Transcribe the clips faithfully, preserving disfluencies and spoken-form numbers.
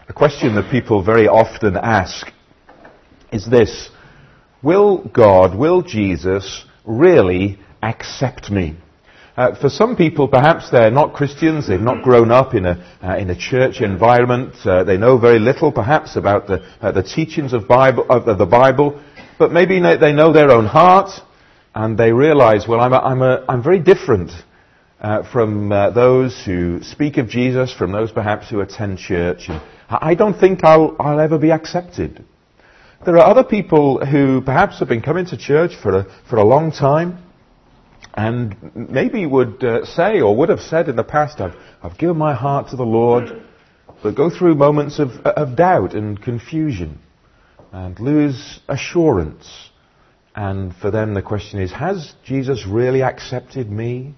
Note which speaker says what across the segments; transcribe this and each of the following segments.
Speaker 1: A question that people very often ask is this: will God, will Jesus really accept me? Uh, for some people, perhaps they're not Christians, they've not grown up in a uh, in a church environment, uh, they know very little perhaps about the uh, the teachings of Bible of the Bible, but maybe they know their own heart and they realize, well, I'm a, I'm a, I'm very different uh, from uh, those who speak of Jesus, from those perhaps who attend church, and I don't think I'll I'll ever be accepted. There are other people who perhaps have been coming to church for a for a long time, and maybe would uh, say or would have said in the past, I've, I've given my heart to the Lord, but go through moments of, of doubt and confusion and lose assurance. And for them the question is, has Jesus really accepted me?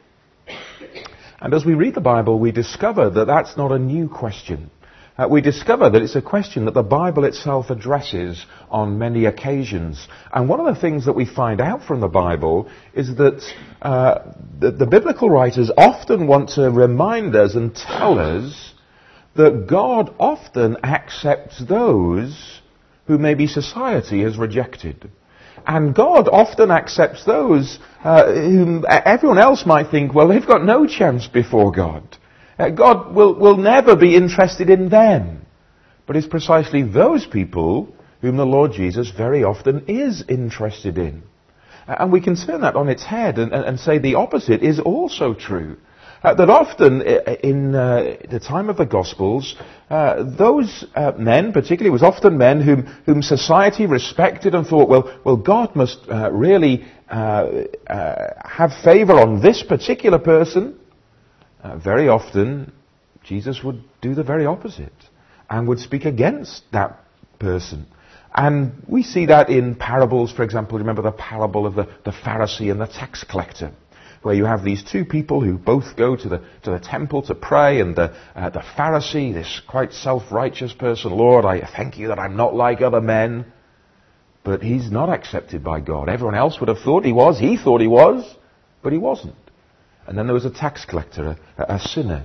Speaker 1: And as we read the Bible, we discover that that's not a new question. Uh, we discover that it's a question that the Bible itself addresses on many occasions. And one of the things that we find out from the Bible is that uh, the, the biblical writers often want to remind us and tell us that God often accepts those who maybe society has rejected. And God often accepts those uh, whom everyone else might think, well, they've got no chance before God. Uh, God will, will never be interested in them. But it's precisely those people whom the Lord Jesus very often is interested in. Uh, and we can turn that on its head and, and, and say the opposite is also true. Uh, that often in uh, the time of the Gospels, uh, those uh, men, particularly, it was often men whom, whom society respected and thought, well, well, God must uh, really uh, uh, have favour on this particular person. Uh, very often, Jesus would do the very opposite and would speak against that person. And we see that in parables, for example. Remember the parable of the, the Pharisee and the tax collector, where you have these two people who both go to the to the temple to pray, and the uh, the Pharisee, this quite self-righteous person, Lord, I thank you that I'm not like other men. But he's not accepted by God. Everyone else would have thought he was. He thought he was, but he wasn't. And then there was a tax collector, a, a sinner,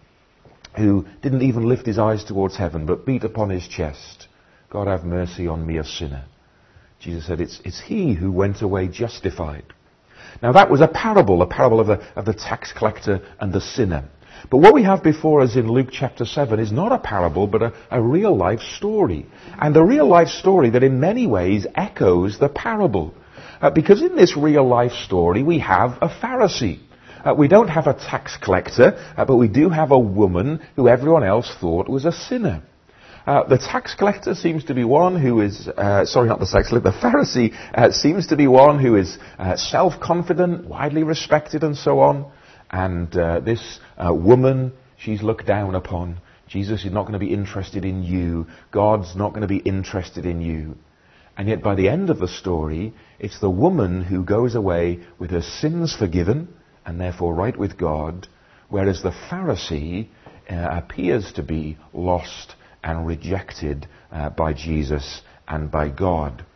Speaker 1: who didn't even lift his eyes towards heaven, but beat upon his chest, God have mercy on me, a sinner. Jesus said, it's, it's he who went away justified. Now that was a parable, a parable of the, of the tax collector and the sinner. But what we have before us in Luke chapter seven is not a parable, but a, a real life story. And a real life story that in many ways echoes the parable. Uh, because in this real life story we have a Pharisee. Uh, we don't have a tax collector, uh, but we do have a woman who everyone else thought was a sinner. Uh, the tax collector seems to be one who is, uh, sorry, not the tax collector, the Pharisee uh, seems to be one who is uh, self-confident, widely respected and so on. And uh, this uh, woman, she's looked down upon. Jesus is not going to be interested in you. God's not going to be interested in you. And yet by the end of the story, it's the woman who goes away with her sins forgiven, and therefore right with God, whereas the Pharisee uh, appears to be lost and rejected uh, by Jesus and by God.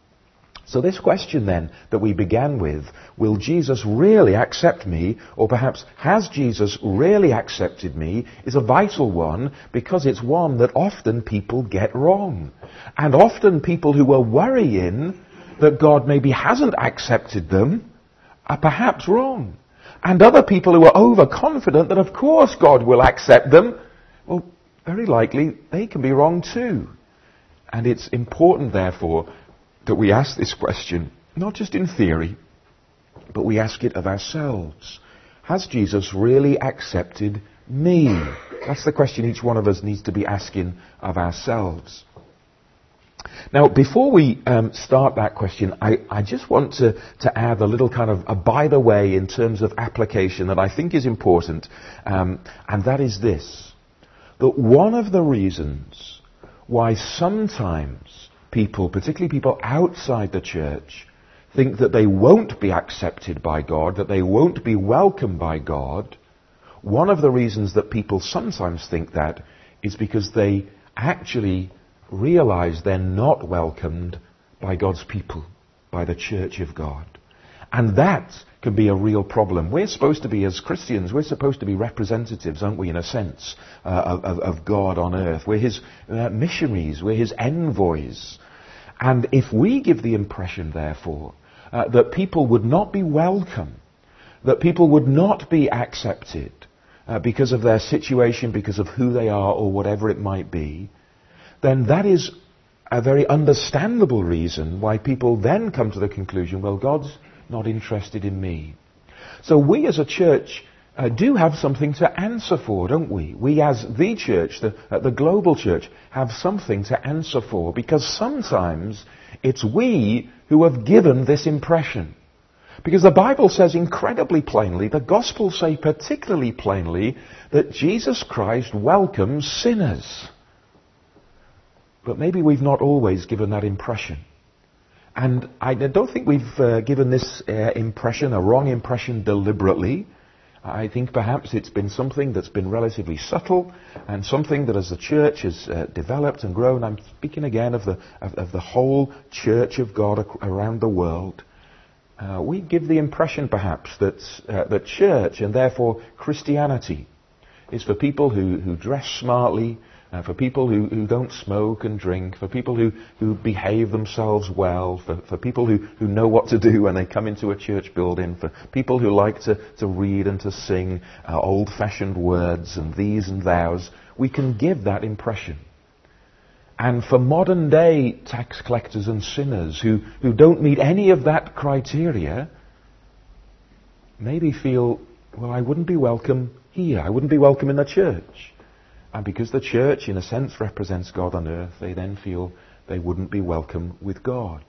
Speaker 1: So this question then that we began with, will Jesus really accept me, or perhaps has Jesus really accepted me, is a vital one, because it's one that often people get wrong. And often people who are worrying that God maybe hasn't accepted them are perhaps wrong. And other people who are overconfident that of course God will accept them, well, very likely they can be wrong too. And it's important, therefore, that we ask this question, not just in theory, but we ask it of ourselves. Has Jesus really accepted me? That's the question each one of us needs to be asking of ourselves. Now, before we um, start that question, I, I just want to, to add a little kind of a by the way in terms of application that I think is important, um, and that is this. That one of the reasons why sometimes people, particularly people outside the church, think that they won't be accepted by God, that they won't be welcomed by God, one of the reasons that people sometimes think that is because they actually realize they're not welcomed by God's people, by the church of God. And that can be a real problem. We're supposed to be, as Christians, we're supposed to be representatives, aren't we, in a sense, uh, of, of God on earth. We're his uh, missionaries, we're his envoys. And if we give the impression, therefore, uh, that people would not be welcome, that people would not be accepted uh, because of their situation, because of who they are, or whatever it might be, then that is a very understandable reason why people then come to the conclusion, well, God's not interested in me. So we as a church uh, do have something to answer for, don't we? We as the church, the, uh, the global church, have something to answer for, because sometimes it's we who have given this impression. Because the Bible says incredibly plainly, the Gospels say particularly plainly, that Jesus Christ welcomes sinners. But maybe we've not always given that impression. And I don't think we've uh, given this uh, impression, a wrong impression, deliberately. I think perhaps it's been something that's been relatively subtle, and something that as the church has uh, developed and grown. I'm speaking again of the, of, of the whole church of God ac- around the world. Uh, we give the impression perhaps that, uh, that church, and therefore Christianity, is for people who, who dress smartly, Uh, for people who, who don't smoke and drink, for people who, who behave themselves well, for, for people who, who know what to do when they come into a church building, for people who like to, to read and to sing uh, old-fashioned words and these and thous. We can give that impression. And for modern-day tax collectors and sinners who, who don't meet any of that criteria, maybe feel, well, I wouldn't be welcome here. I wouldn't be welcome in the church. And because the church, in a sense, represents God on earth, they then feel they wouldn't be welcome with God.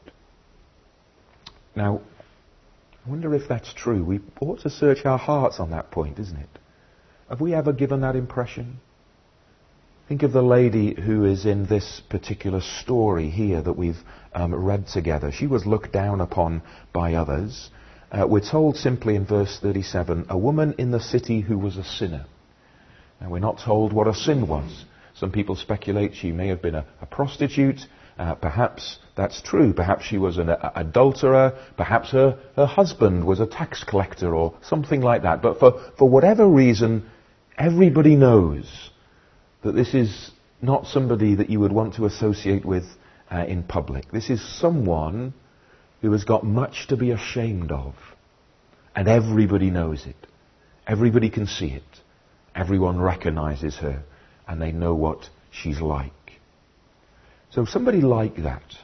Speaker 1: Now, I wonder if that's true. We ought to search our hearts on that point, isn't it? Have we ever given that impression? Think of the lady who is in this particular story here that we've um, read together. She was looked down upon by others. Uh, we're told simply in verse thirty-seven, a woman in the city who was a sinner. And we're not told what her sin was. Some people speculate she may have been a, a prostitute. Uh, perhaps that's true. Perhaps she was an a, adulterer. Perhaps her, her husband was a tax collector or something like that. But for, for whatever reason, everybody knows that this is not somebody that you would want to associate with uh, in public. This is someone who has got much to be ashamed of. And everybody knows it. Everybody can see it. Everyone recognizes her, and they know what she's like. So somebody like that,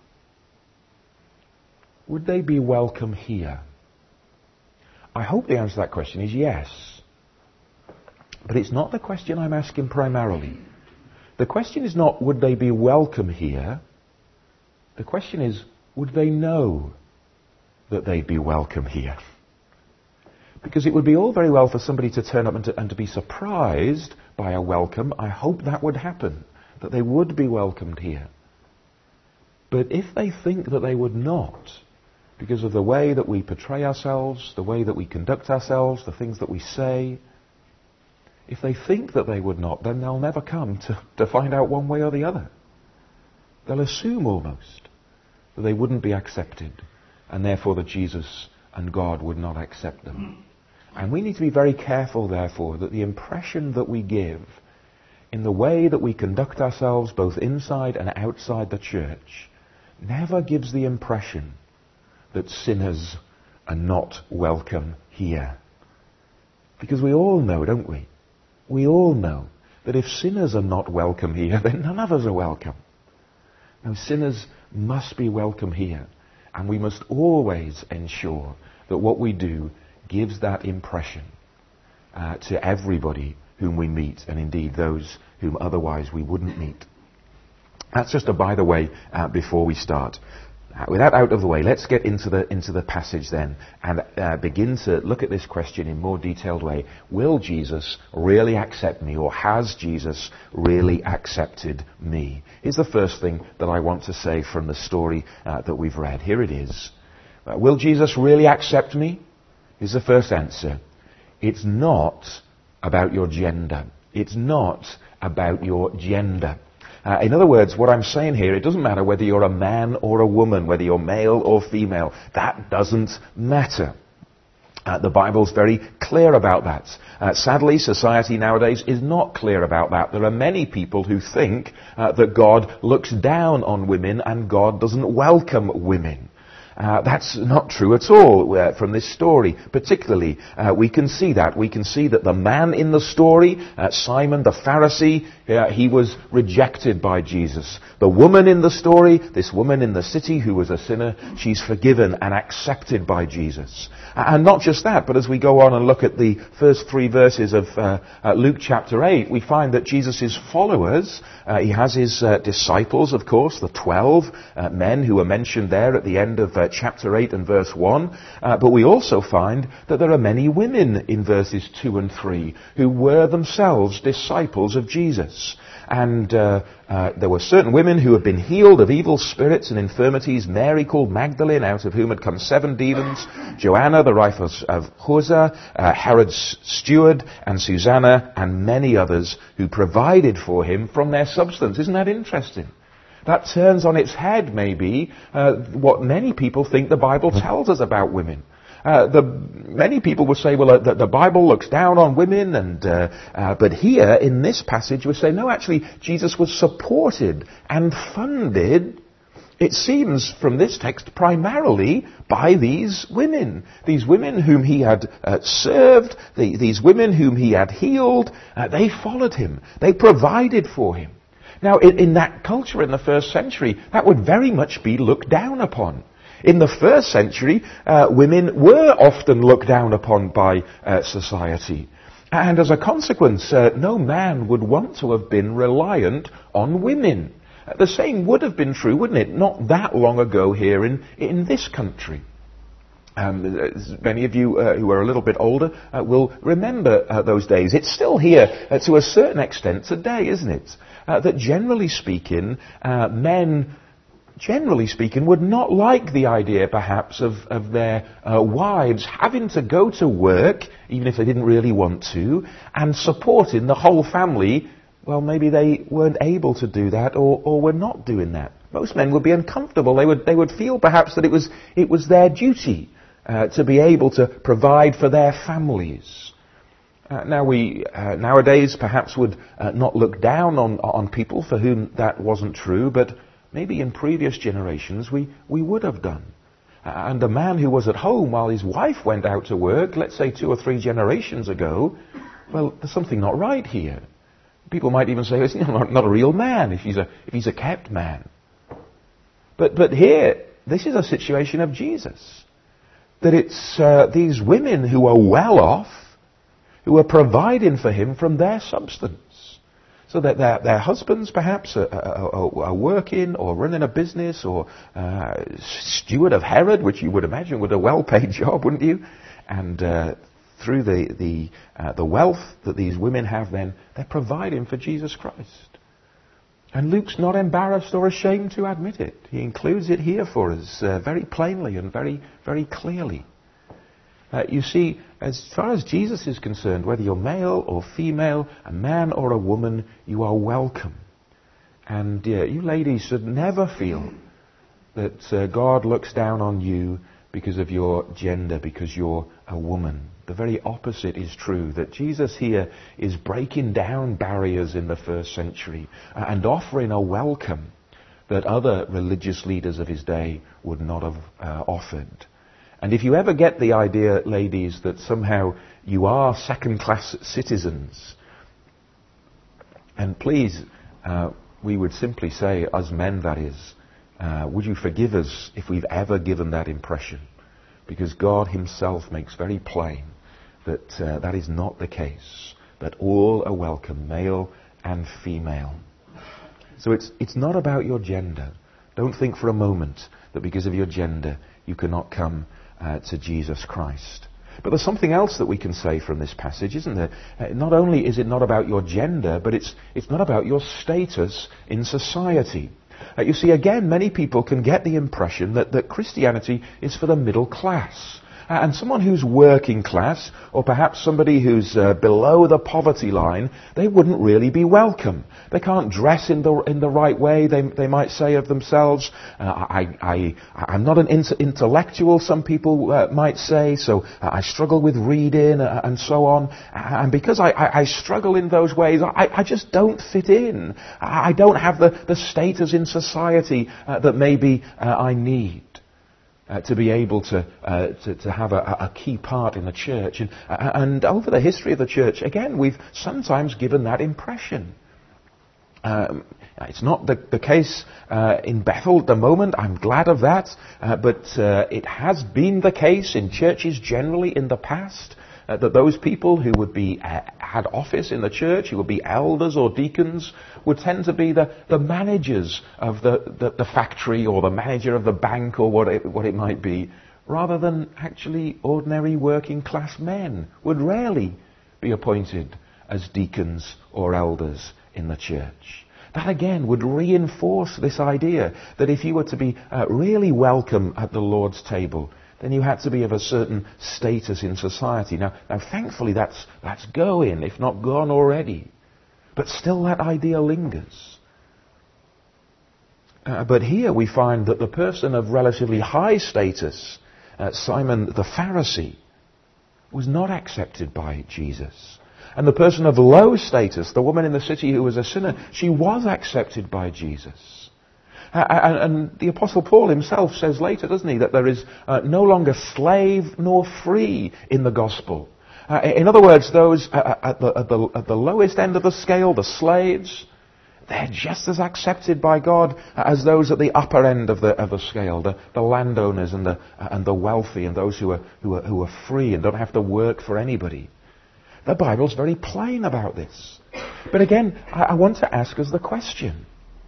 Speaker 1: would they be welcome here? I hope the answer to that question is yes. But it's not the question I'm asking primarily. The question is not, would they be welcome here? The question is, would they know that they'd be welcome here? Because it would be all very well for somebody to turn up and to, and to be surprised by a welcome. I hope that would happen, that they would be welcomed here. But if they think that they would not, because of the way that we portray ourselves, the way that we conduct ourselves, the things that we say, if they think that they would not, then they'll never come to, to find out one way or the other. They'll assume almost that they wouldn't be accepted, and therefore that Jesus and God would not accept them. And we need to be very careful, therefore, that the impression that we give in the way that we conduct ourselves, both inside and outside the church, never gives the impression that sinners are not welcome here. Because we all know, don't we? We all know that if sinners are not welcome here, then none of us are welcome. Now, sinners must be welcome here. And we must always ensure that what we do gives that impression uh, to everybody whom we meet, and indeed those whom otherwise we wouldn't meet. That's just a by the way uh, before we start. Uh, with that out of the way, let's get into the into the passage then and uh, begin to look at this question in more detailed way. Will Jesus really accept me, or has Jesus really accepted me? Here's the first thing that I want to say from the story uh, that we've read. Here it is. Uh, will Jesus really accept me? Here's the first answer. It's not about your gender. It's not about your gender. Uh, in other words, what I'm saying here, it doesn't matter whether you're a man or a woman, whether you're male or female. That doesn't matter. Uh, the Bible's very clear about that. Uh, sadly, society nowadays is not clear about that. There are many people who think uh, that God looks down on women and God doesn't welcome women. Uh, that's not true at all uh, from this story. Particularly, uh, we can see that. We can see that the man in the story, uh, Simon the Pharisee, uh, he was rejected by Jesus. The woman in the story, this woman in the city who was a sinner, she's forgiven and accepted by Jesus. And not just that, but as we go on and look at the first three verses of uh, uh, Luke chapter eight, we find that Jesus' followers, uh, he has his uh, disciples, of course, the twelve uh, men who are mentioned there at the end of uh, chapter eight and verse one. Uh, but we also find that there are many women in verses two and three who were themselves disciples of Jesus. And uh, uh, there were certain women who had been healed of evil spirits and infirmities. Mary called Magdalene, out of whom had come seven demons. Joanna, the wife of, of Chuza, uh, Herod's steward, and Susanna, and many others who provided for him from their substance. Isn't that interesting? That turns on its head, maybe, uh, what many people think the Bible tells us about women. Uh, the, many people would say, well, uh, the, the Bible looks down on women, and uh, uh, but here in this passage we say, no, actually, Jesus was supported and funded, it seems from this text, primarily by these women. These women whom he had uh, served, the, these women whom he had healed, uh, they followed him. They provided for him. Now, in, in that culture in the first century, that would very much be looked down upon. In the first century, uh, women were often looked down upon by uh, society. And as a consequence, uh, no man would want to have been reliant on women. Uh, the same would have been true, wouldn't it, not that long ago here in, in this country. Um, many of you uh, who are a little bit older uh, will remember uh, those days. It's still here uh, to a certain extent today, isn't it? Uh, that generally speaking, uh, men... generally speaking, would not like the idea, perhaps, of, of their uh, wives having to go to work, even if they didn't really want to, and supporting the whole family. Well, maybe they weren't able to do that, or, or were not doing that. Most men would be uncomfortable. They would, they would feel, perhaps, that it was, it was their duty uh, to be able to provide for their families. Uh, now we uh, nowadays perhaps would uh, not look down on, on people for whom that wasn't true, but maybe in previous generations we, we would have done. Uh, and a man who was at home while his wife went out to work, let's say two or three generations ago, well, there's something not right here. People might even say, it's not, not a real man if he's a, if he's a kept man. But, but here, this is a situation of Jesus. That it's uh, these women who are well off, who are providing for him from their substance. So that their, their husbands perhaps are, are, are working or running a business, or uh, steward of Herod, which you would imagine would a well-paid job, wouldn't you? And uh, through the the, uh, the wealth that these women have, then they're providing for Jesus Christ. And Luke's not embarrassed or ashamed to admit it. He includes it here for us uh, very plainly and very very clearly. Uh, you see, as far as Jesus is concerned, whether you're male or female, a man or a woman, you are welcome. And uh, you ladies should never feel that uh, God looks down on you because of your gender, because you're a woman. The very opposite is true, that Jesus here is breaking down barriers in the first century uh, and offering a welcome that other religious leaders of his day would not have uh, offered. And if you ever get the idea, ladies, that somehow you are second-class citizens, and please, uh, we would simply say, as men that is, uh, would you forgive us if we've ever given that impression? Because God himself makes very plain that uh, that is not the case, that all are welcome, male and female. So it's, it's not about your gender. Don't think for a moment that because of your gender you cannot come Uh, to Jesus Christ. But there's something else that we can say from this passage, isn't there? Uh, not only is it not about your gender, but it's it's not about your status in society. Uh, you see, again, many people can get the impression that, that Christianity is for the middle class. Uh, and someone who's working class, or perhaps somebody who's uh, below the poverty line, they wouldn't really be welcome. They can't dress in the in the right way, they they might say of themselves. Uh, I, I, I'm not an inter- intellectual, some people uh, might say, so uh, I struggle with reading uh, and so on. And because I, I, I struggle in those ways, I, I just don't fit in. I don't have the, the status in society uh, that maybe uh, I need. Uh, to be able to, uh, to to have a, a key part in the church. And, uh, and over the history of the church, again, we've sometimes given that impression. Um, it's not the, the case uh, in Bethel at the moment. I'm glad of that. Uh, but uh, it has been the case in churches generally in the past uh, that those people who would be uh, had office in the church, who would be elders or deacons, would tend to be the, the managers of the, the, the factory or the manager of the bank or what it, what it might be, rather than actually ordinary working class men would rarely be appointed as deacons or elders in the church. That again would reinforce this idea that if you were to be uh, really welcome at the Lord's table, then you had to be of a certain status in society. Now, now thankfully that's, that's going, if not gone already. But still that idea lingers. Uh, but here we find that the person of relatively high status, uh, Simon the Pharisee, was not accepted by Jesus. And the person of low status, the woman in the city who was a sinner, she was accepted by Jesus. Uh, and, and the Apostle Paul himself says later, doesn't he, that there is uh, no longer slave nor free in the gospel. Uh, in other words, those uh, at, the, at, the, at the lowest end of the scale, the slaves, they're just as accepted by God as those at the upper end of the, of the scale, the, the landowners and the, and the wealthy and those who are, who, are, who are free and don't have to work for anybody. The Bible's very plain about this. But again, I, I want to ask us the question.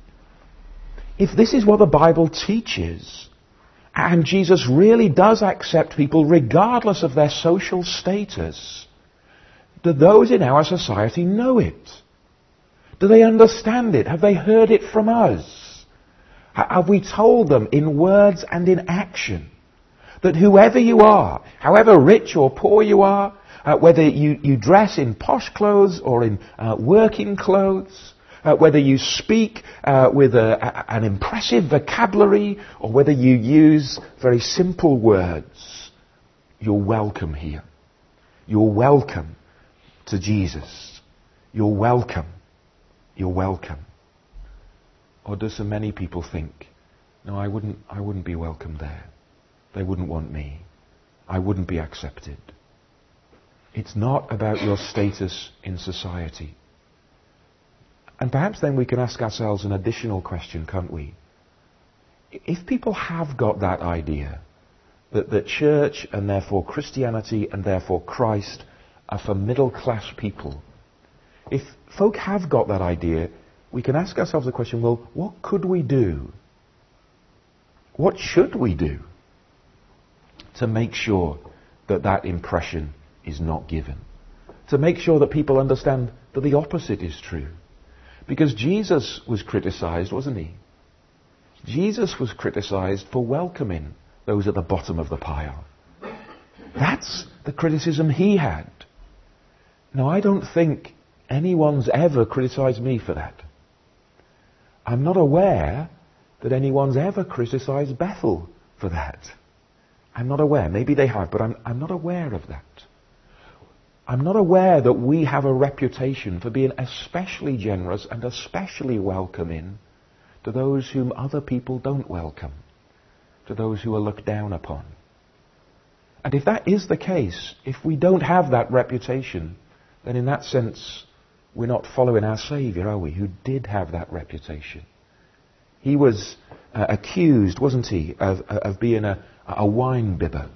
Speaker 1: If this is what the Bible teaches, and Jesus really does accept people regardless of their social status, do those in our society know it? Do they understand it? Have they heard it from us? Have we told them in words and in action that whoever you are, however rich or poor you are, uh, whether you, you dress in posh clothes or in uh, working clothes, Uh, whether you speak uh, with a, a, an impressive vocabulary or whether you use very simple words, you're welcome here. You're welcome to Jesus. You're welcome. You're welcome. Or do so many people think, no, I wouldn't, I wouldn't be welcome there. They wouldn't want me. I wouldn't be accepted. It's not about your status in society. And perhaps then we can ask ourselves an additional question, can't we? If people have got that idea, that the church and therefore Christianity and therefore Christ are for middle class people, if folk have got that idea, we can ask ourselves the question, well, what could we do? What should we do to make sure that that impression is not given? To make sure that people understand that the opposite is true? Because Jesus was criticized, wasn't he? Jesus was criticized for welcoming those at the bottom of the pile. That's the criticism he had. Now, I don't think anyone's ever criticized me for that. I'm not aware that anyone's ever criticized Bethel for that. I'm not aware. Maybe they have, but I'm, I'm not aware of that. I'm not aware that we have a reputation for being especially generous and especially welcoming to those whom other people don't welcome, to those who are looked down upon. And if that is the case, if we don't have that reputation, then in that sense, we're not following our Saviour, are we, who did have that reputation? He was uh, accused, wasn't he, of, of being a, a wine bibber.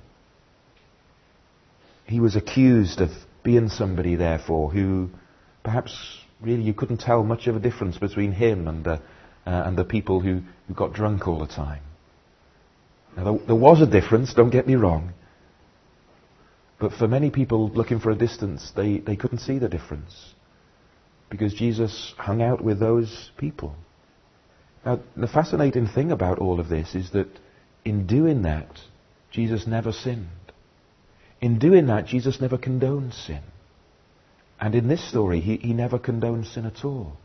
Speaker 1: He was accused of being somebody, therefore, who perhaps really you couldn't tell much of a difference between him and the, uh, and the people who, who got drunk all the time. Now, there, there was a difference, don't get me wrong. But for many people looking for a distance, they, they couldn't see the difference. Because Jesus hung out with those people. Now, the fascinating thing about all of this is that in doing that, Jesus never sinned. in doing that, Jesus never condoned sin. And in this story, he, he never condoned sin at all.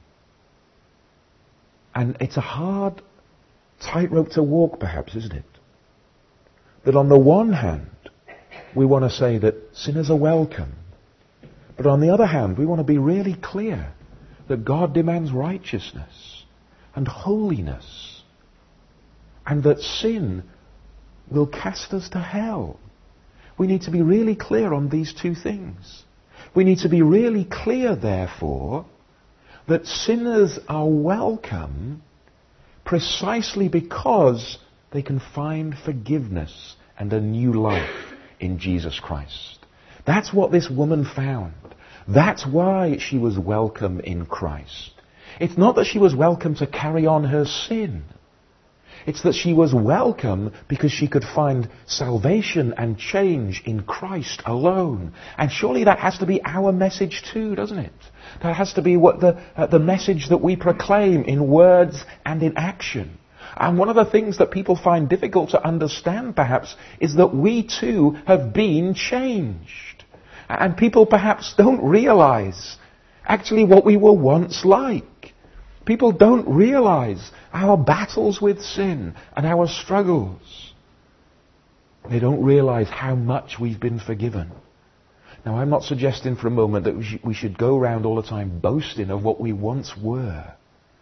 Speaker 1: And it's a hard tightrope to walk, perhaps, isn't it? That on the one hand, we want to say that sinners are welcome. But on the other hand, we want to be really clear that God demands righteousness and holiness. And that sin will cast us to hell. We need to be really clear on these two things. We need to be really clear, therefore, that sinners are welcome precisely because they can find forgiveness and a new life in Jesus Christ. That's what this woman found. That's why she was welcome in Christ. It's not that she was welcome to carry on her sin. It's that she was welcome because she could find salvation and change in Christ alone. And surely that has to be our message too, doesn't it? That has to be what the, uh, the message that we proclaim in words and in action. And one of the things that people find difficult to understand, perhaps, is that we too have been changed. And people perhaps don't realize actually what we were once like. People don't realize our battles with sin and our struggles. They don't realize how much we've been forgiven. Now, I'm not suggesting for a moment that we, sh- we should go around all the time boasting of what we once were.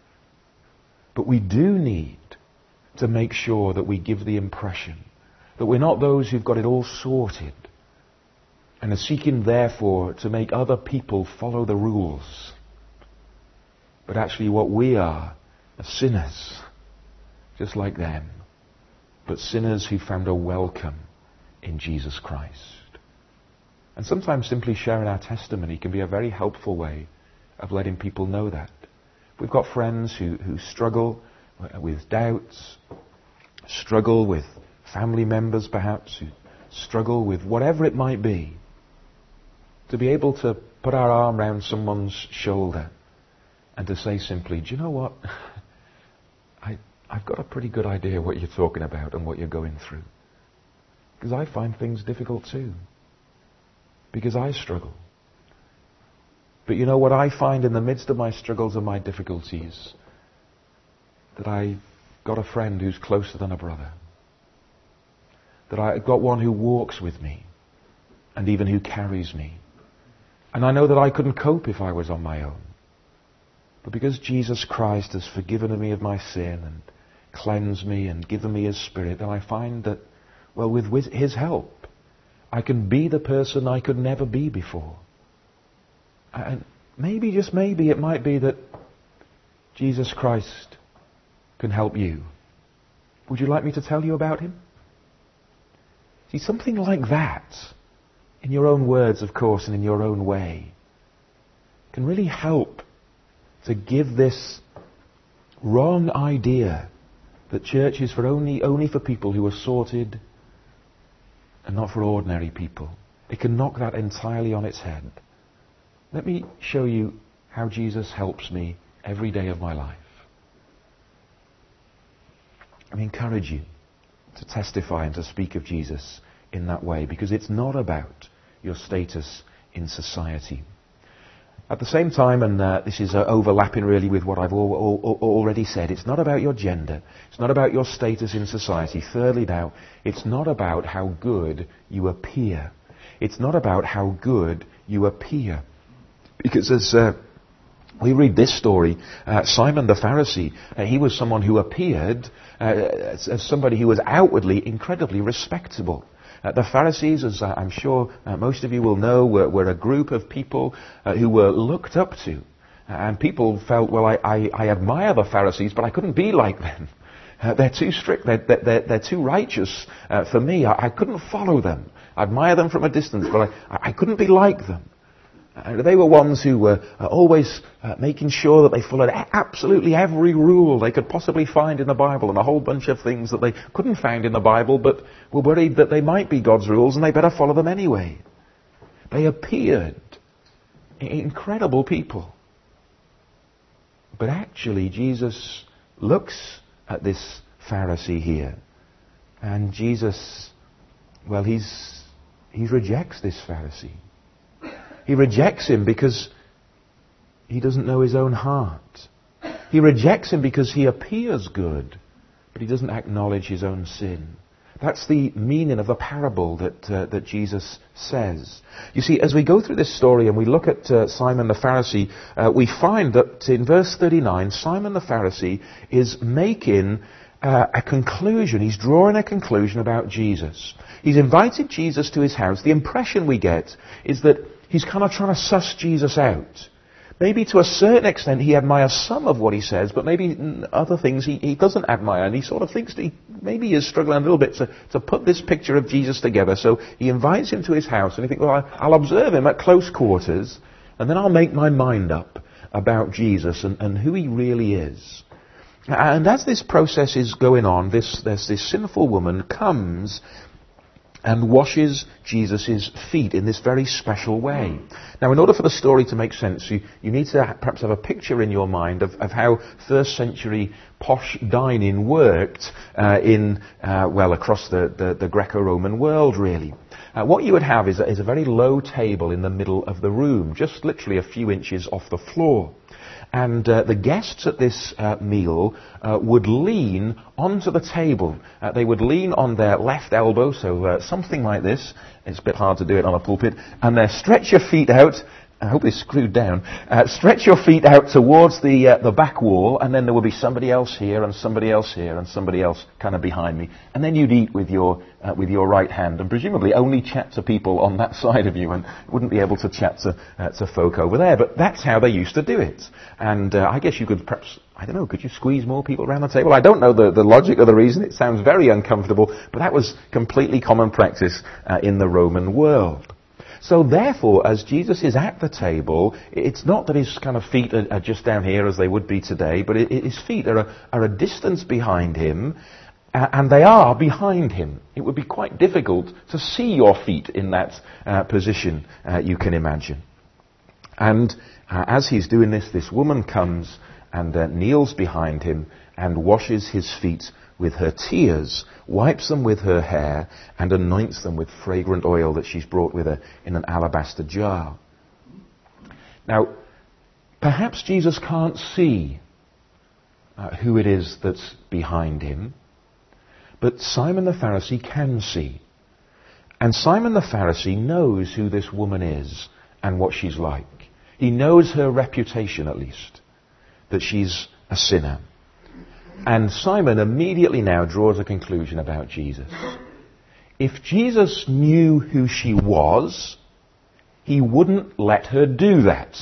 Speaker 1: But we do need to make sure that we give the impression that we're not those who've got it all sorted and are seeking, therefore, to make other people follow the rules. But actually what we are are sinners, just like them, but sinners who found a welcome in Jesus Christ. And sometimes simply sharing our testimony can be a very helpful way of letting people know that. We've got friends who, who struggle with doubts, struggle with family members perhaps, who struggle with whatever it might be. To be able to put our arm around someone's shoulder and to say simply, do you know what? I, I've got a pretty good idea what you're talking about and what you're going through. Because I find things difficult too. Because I struggle. But you know what I find in the midst of my struggles and my difficulties? That I've got a friend who's closer than a brother. That I've got one who walks with me. And even who carries me. And I know that I couldn't cope if I was on my own. But because Jesus Christ has forgiven me of my sin and cleansed me and given me His Spirit, then I find that, well, with, with His help, I can be the person I could never be before. And maybe, just maybe, it might be that Jesus Christ can help you. Would you like me to tell you about Him? See, something like that, in your own words, of course, and in your own way, can really help to give this wrong idea that church is for only, only for people who are sorted and not for ordinary people. It can knock that entirely on its head. Let me show you how Jesus helps me every day of my life. I encourage you to testify and to speak of Jesus in that way, because it's not about your status in society. At the same time, and uh, this is uh, overlapping really with what I've al- al- already said, it's not about your gender, it's not about your status in society. Thirdly now, it's not about how good you appear. It's not about how good you appear. Because as uh, we read this story, uh, Simon the Pharisee, uh, he was someone who appeared uh, as, as somebody who was outwardly incredibly respectable. Uh, the Pharisees, as uh, I'm sure uh, most of you will know, were, were a group of people uh, who were looked up to. Uh, and people felt, well, I, I, I admire the Pharisees, but I couldn't be like them. Uh, they're too strict, they're, they're, they're too righteous uh, for me. I, I couldn't follow them. I admire them from a distance, but I, I couldn't be like them. Uh, they were ones who were uh, always uh, making sure that they followed a- absolutely every rule they could possibly find in the Bible, and a whole bunch of things that they couldn't find in the Bible, but were worried that they might be God's rules and they better follow them anyway. They appeared incredible people. But actually, Jesus looks at this Pharisee here, and Jesus, well, he's he rejects this Pharisee. He rejects him because he doesn't know his own heart. He rejects him because he appears good, but he doesn't acknowledge his own sin. That's the meaning of the parable that uh, that Jesus says. You see, as we go through this story and we look at uh, Simon the Pharisee, uh, we find that in verse thirty-nine, Simon the Pharisee is making uh, a conclusion. He's drawing a conclusion about Jesus. He's invited Jesus to his house. The impression we get is that he's kind of trying to suss Jesus out. Maybe to a certain extent he admires some of what he says, but maybe other things he, he doesn't admire. And he sort of thinks that he maybe is struggling a little bit to, to put this picture of Jesus together. So he invites him to his house and he thinks, well, I, I'll observe him at close quarters and then I'll make my mind up about Jesus and, and who he really is. And as this process is going on, this, this, this sinful woman comes and washes Jesus' feet in this very special way. Now, in order for the story to make sense, you, you need to ha- perhaps have a picture in your mind of, of how first century posh dining worked uh, in, uh, well, across the, the, the Greco-Roman world, really. Uh, what you would have is a, is a very low table in the middle of the room, just literally a few inches off the floor. And uh, the guests at this uh, meal uh, would lean onto the table. Uh, they would lean on their left elbow, so uh, something like this. It's a bit hard to do it on a pulpit. And uh, stretch your feet out. I hope it's screwed down. Uh, stretch your feet out towards the uh, the back wall, and then there will be somebody else here, and somebody else here, and somebody else kind of behind me. And then you'd eat with your uh, with your right hand, and presumably only chat to people on that side of you, and wouldn't be able to chat to uh, to folk over there. But that's how they used to do it. And uh, I guess you could perhaps, I don't know, could you squeeze more people around the table? I don't know the, the logic or the reason. It sounds very uncomfortable, but that was completely common practice uh, in the Roman world. So therefore, as Jesus is at the table, it's not that his kind of feet are, are just down here as they would be today, but it, his feet are a, are a distance behind him, uh, and they are behind him. It would be quite difficult to see your feet in that uh, position, uh, you can imagine. And uh, as he's doing this, this woman comes and uh, kneels behind him and washes his feet with her tears, wipes them with her hair, and anoints them with fragrant oil that she's brought with her in an alabaster jar. Now, perhaps Jesus can't see uh, who it is that's behind him, but Simon the Pharisee can see. And Simon the Pharisee knows who this woman is and what she's like. He knows her reputation, at least, that she's a sinner. And Simon immediately now draws a conclusion about Jesus. If Jesus knew who she was, he wouldn't let her do that.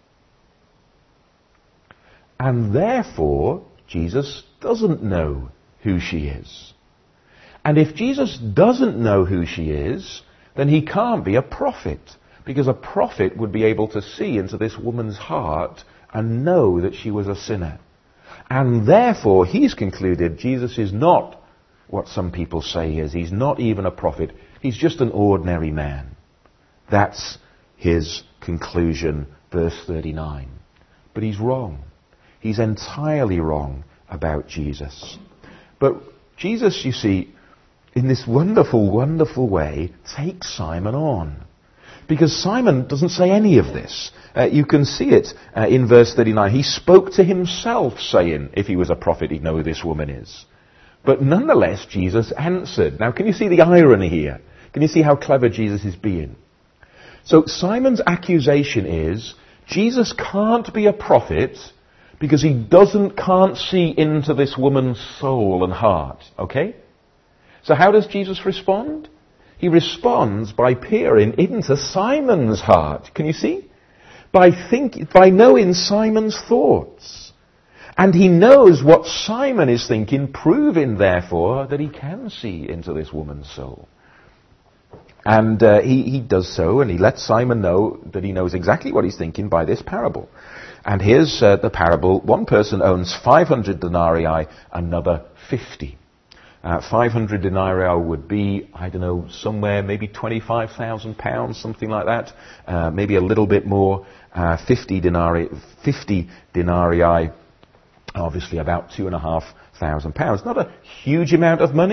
Speaker 1: And therefore, Jesus doesn't know who she is. And if Jesus doesn't know who she is, then he can't be a prophet. Because a prophet would be able to see into this woman's heart and know that she was a sinner. And therefore, he's concluded Jesus is not what some people say he is. He's not even a prophet. He's just an ordinary man. That's his conclusion, verse thirty-nine. But he's wrong. He's entirely wrong about Jesus. But Jesus, you see, in this wonderful, wonderful way, takes Simon on. Because Simon doesn't say any of this. Uh, you can see it uh, in verse thirty-nine. He spoke to himself, saying, if he was a prophet, he'd know who this woman is. But nonetheless, Jesus answered. Now, can you see the irony here? Can you see how clever Jesus is being? So Simon's accusation is, Jesus can't be a prophet because he doesn't, can't see into this woman's soul and heart. Okay? So how does Jesus respond? He responds by peering into Simon's heart. Can you see? By think, by knowing Simon's thoughts. And he knows what Simon is thinking, proving, therefore, that he can see into this woman's soul. And uh, he, he does so, and he lets Simon know that he knows exactly what he's thinking by this parable. And here's uh, the parable. One person owns five hundred denarii, another fifty. Uh, five hundred denarii would be, I don't know, somewhere maybe twenty-five thousand pounds, something like that. Uh, maybe a little bit more. Uh, fifty denarii, fifty denarii, obviously about two and a half thousand pounds. Not a huge amount of money,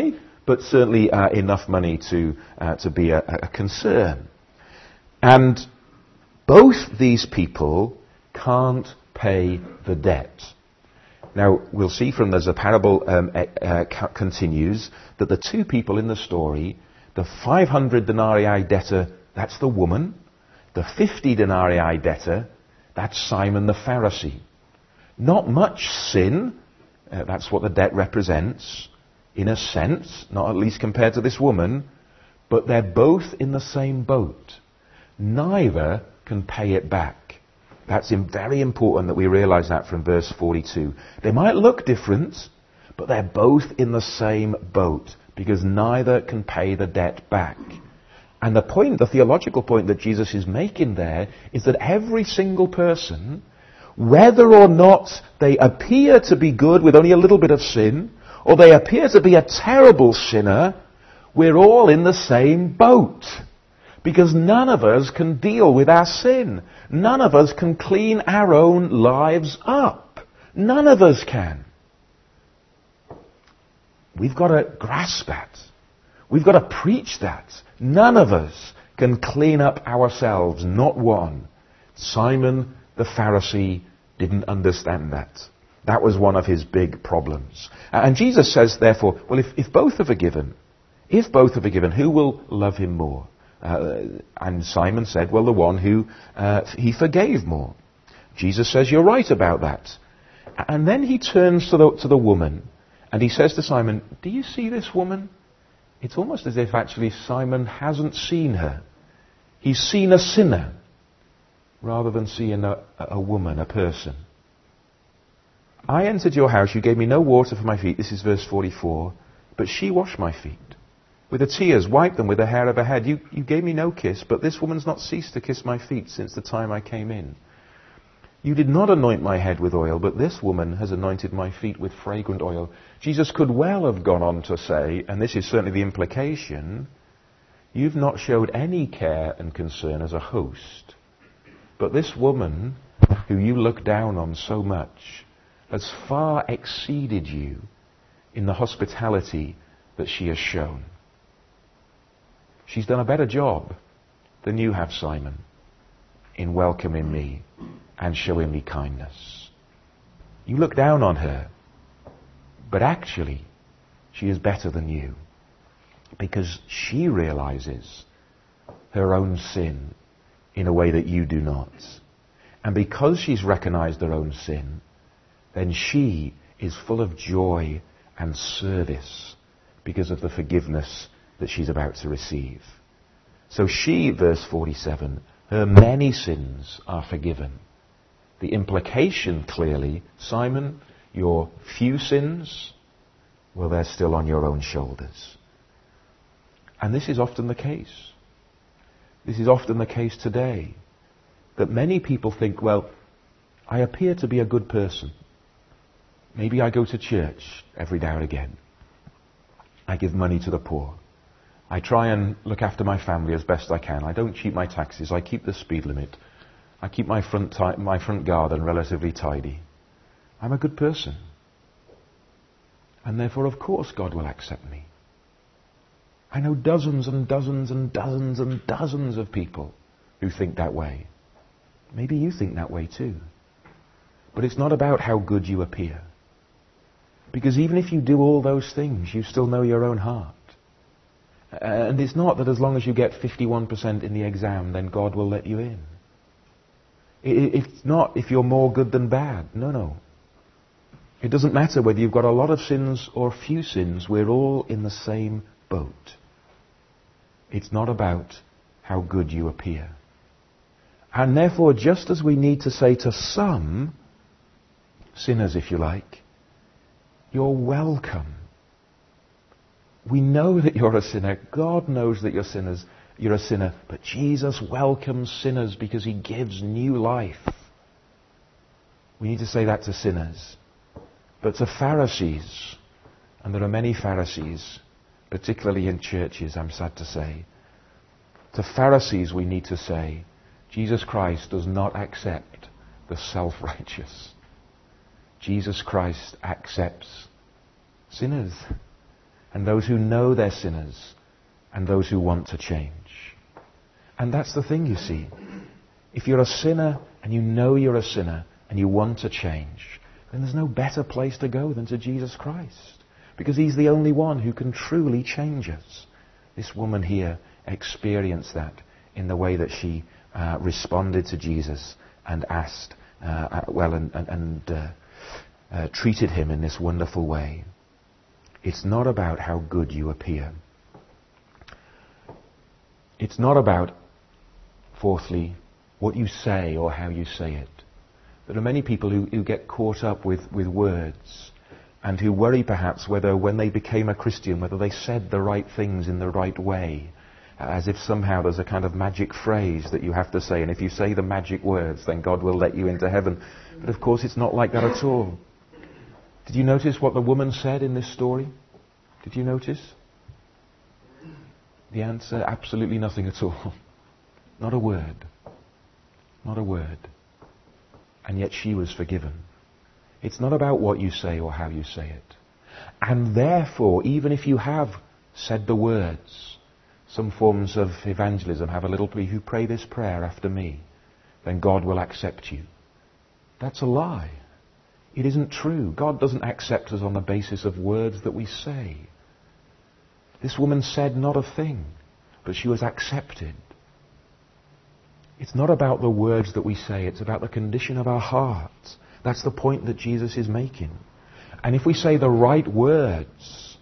Speaker 1: but certainly uh, enough money to, uh, to be a, a concern. And both these people can't pay the debt. Now, we'll see from as the parable um, uh, continues that the two people in the story, the five hundred denarii debtor, that's the woman. The fifty denarii debtor, that's Simon the Pharisee. Not much sin, uh, that's what the debt represents, in a sense, not at least compared to this woman, but they're both in the same boat. Neither can pay it back. That's very important that we realize that from verse forty-two. They might look different, but they're both in the same boat, because neither can pay the debt back. And the point, the theological point that Jesus is making there, is that every single person, whether or not they appear to be good with only a little bit of sin, or they appear to be a terrible sinner, we're all in the same boat. Because none of us can deal with our sin. None of us can clean our own lives up. None of us can. We've got to grasp that. We've got to preach that. None of us can clean up ourselves, not one. Simon the Pharisee didn't understand that. That was one of his big problems. And Jesus says, therefore, well, if, if both are forgiven, if both are forgiven, who will love him more? Uh, and Simon said, well, the one who uh, he forgave more. Jesus says, you're right about that. And then he turns to the, to the woman, and he says to Simon, do you see this woman? It's almost as if actually Simon hasn't seen her. He's seen a sinner, rather than seeing a, a woman, a person. I entered your house, you gave me no water for my feet, this is verse forty-four, but she washed my feet. With her tears, wiped them with the hair of her head. You, you gave me no kiss, but this woman's not ceased to kiss my feet since the time I came in. You did not anoint my head with oil, but this woman has anointed my feet with fragrant oil. Jesus could well have gone on to say, and this is certainly the implication, you've not showed any care and concern as a host. But this woman, who you look down on so much, has far exceeded you in the hospitality that she has shown. She's done a better job than you have, Simon, in welcoming me and showing me kindness. You look down on her, but actually, she is better than you, because she realizes her own sin in a way that you do not. And because she's recognized her own sin, then she is full of joy and service because of the forgiveness that she's about to receive. So she, verse forty-seven, her many sins are forgiven. The implication clearly, Simon, your few sins, well, they're still on your own shoulders. And this is often the case. This is often the case today, that many people think, well, I appear to be a good person. Maybe I go to church every now and again. I give money to the poor. I try and look after my family as best I can. I don't cheat my taxes. I keep the speed limit. I keep my front, ti- my front garden relatively tidy. I'm a good person. And therefore, of course, God will accept me. I know dozens and dozens and dozens and dozens of people who think that way. Maybe you think that way too. But it's not about how good you appear. Because even if you do all those things, you still know your own heart. And it's not that as long as you get fifty-one percent in the exam, then God will let you in. It's not if you're more good than bad. No, no. It doesn't matter whether you've got a lot of sins or few sins. We're all in the same boat. It's not about how good you appear. And therefore, just as we need to say to some sinners, if you like, you're welcome. We know that you're a sinner. God knows that you're sinners. You're a sinner. But Jesus welcomes sinners because he gives new life. We need to say that to sinners. But to Pharisees, and there are many Pharisees, particularly in churches, I'm sad to say, to Pharisees we need to say, Jesus Christ does not accept the self-righteous. Jesus Christ accepts sinners. and those who know they're sinners, and those who want to change. And that's the thing, you see. If you're a sinner and you know you're a sinner and you want to change, then there's no better place to go than to Jesus Christ, because he's the only one who can truly change us. This woman here experienced that in the way that she uh, responded to Jesus and asked, uh, well, and, and, and uh, uh, treated him in this wonderful way. It's not about how good you appear. It's not about, fourthly, what you say or how you say it. There are many people who, who get caught up with, with words and who worry perhaps whether when they became a Christian, whether they said the right things in the right way, as if somehow there's a kind of magic phrase that you have to say, and if you say the magic words, then God will let you into heaven. But of course it's not like that at all. Did you notice what the woman said in this story? Did you notice? The answer, absolutely nothing at all. Not a word. Not a word. And yet she was forgiven. It's not about what you say or how you say it. And therefore, even if you have said the words, some forms of evangelism have a little plea, who pray this prayer after me, then God will accept you. That's a lie. It isn't true. God doesn't accept us on the basis of words that we say. This woman said not a thing, but she was accepted. It's not about the words that we say, it's about the condition of our hearts. That's the point that Jesus is making. And if we say the right words,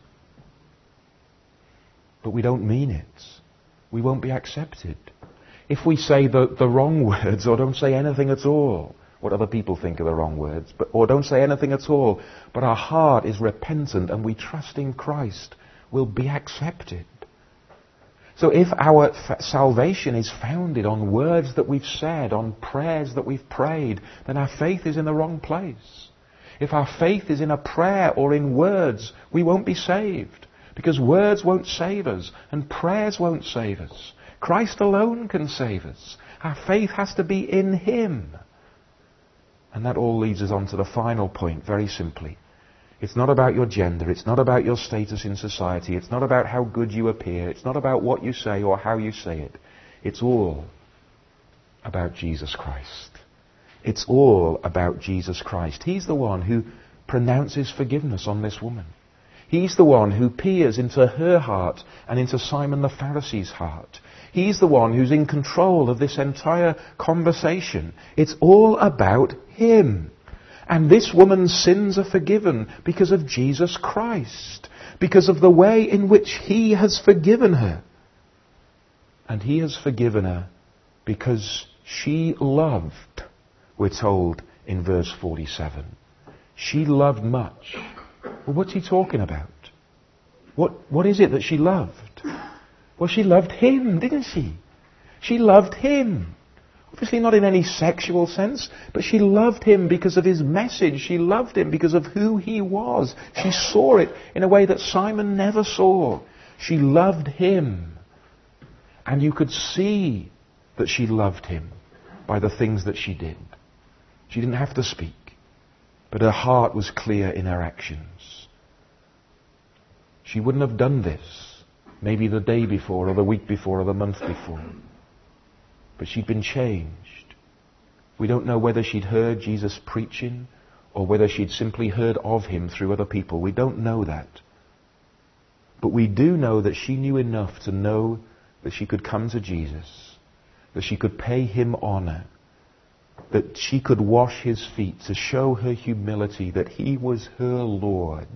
Speaker 1: but we don't mean it, we won't be accepted. If we say the, the wrong words, or don't say anything at all, what other people think are the wrong words, but, or don't say anything at all, but our heart is repentant and we trust in Christ, we'll be accepted. So if our f- salvation is founded on words that we've said, on prayers that we've prayed, then our faith is in the wrong place. If our faith is in a prayer or in words, we won't be saved, because words won't save us and prayers won't save us. Christ alone can save us. Our faith has to be in him. And that all leads us on to the final point, very simply. It's not about your gender, it's not about your status in society, it's not about how good you appear, it's not about what you say or how you say it. It's all about Jesus Christ. It's all about Jesus Christ. He's the one who pronounces forgiveness on this woman. He's the one who peers into her heart and into Simon the Pharisee's heart. He's the one who's in control of this entire conversation. It's all about him. And this woman's sins are forgiven because of Jesus Christ, because of the way in which he has forgiven her. And he has forgiven her because she loved, we're told in verse forty-seven. She loved much. Well, what's he talking about? What, what is it that she loved? Well, she loved him, didn't she? She loved him. Obviously not in any sexual sense, but she loved him because of his message. She loved him because of who he was. She saw it in a way that Simon never saw. She loved him. And you could see that she loved him by the things that she did. She didn't have to speak, but her heart was clear in her actions. She wouldn't have done this maybe the day before or the week before or the month before. But she'd been changed. We don't know whether she'd heard Jesus preaching or whether she'd simply heard of him through other people. We don't know that. But we do know that she knew enough to know that she could come to Jesus, that she could pay him honor, that she could wash his feet to show her humility, that he was her Lord.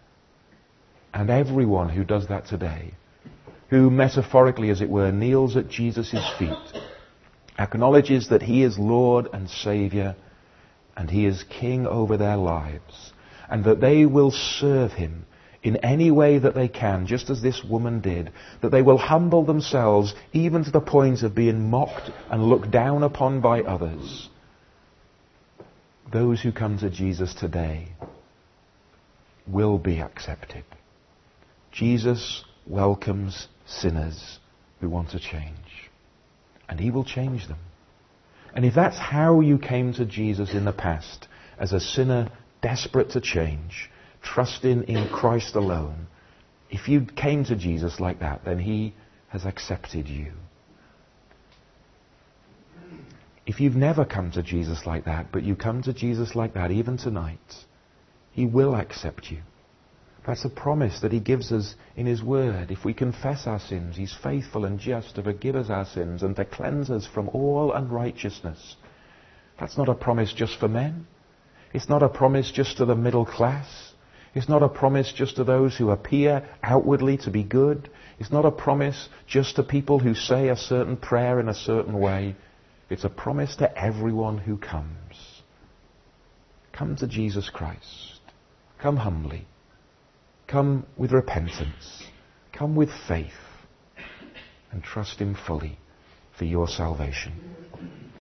Speaker 1: And everyone who does that today, who metaphorically, as it were, kneels at Jesus' feet, acknowledges that he is Lord and Saviour and he is King over their lives, and that they will serve him in any way that they can, just as this woman did, that they will humble themselves even to the point of being mocked and looked down upon by others. Those who come to Jesus today will be accepted. Jesus welcomes sinners who want to change. And he will change them. And if that's how you came to Jesus in the past, as a sinner desperate to change, trusting in Christ alone, If you came to Jesus like that, then he has accepted you. If you've never come to Jesus like that, but you come to Jesus like that even tonight, he will accept you. That's a promise that he gives us in his word. If we confess our sins, he's faithful and just to forgive us our sins and to cleanse us from all unrighteousness. That's not a promise just for men. It's not a promise just to the middle class. It's not a promise just to those who appear outwardly to be good. It's not a promise just to people who say a certain prayer in a certain way. It's a promise to everyone who comes. Come to Jesus Christ. Come humbly. Come with repentance. Come with faith. And trust him fully for your salvation.